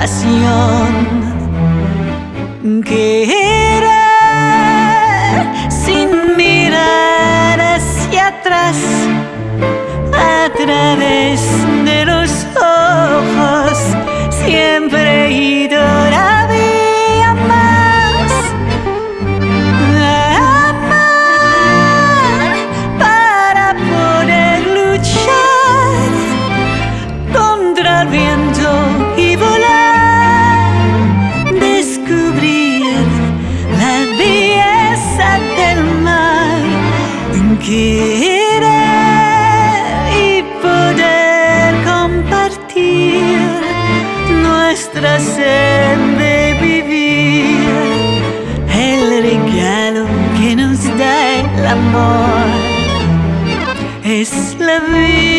pasión. Querer sin mirar hacia atrás, a través de los ojos, siempre y todavía más. Amar para poder luchar contra el viento y volar, descubrir la belleza del mar. Querer y poder compartir nuestra sed de vivir, el regalo que nos da el amor es la vida.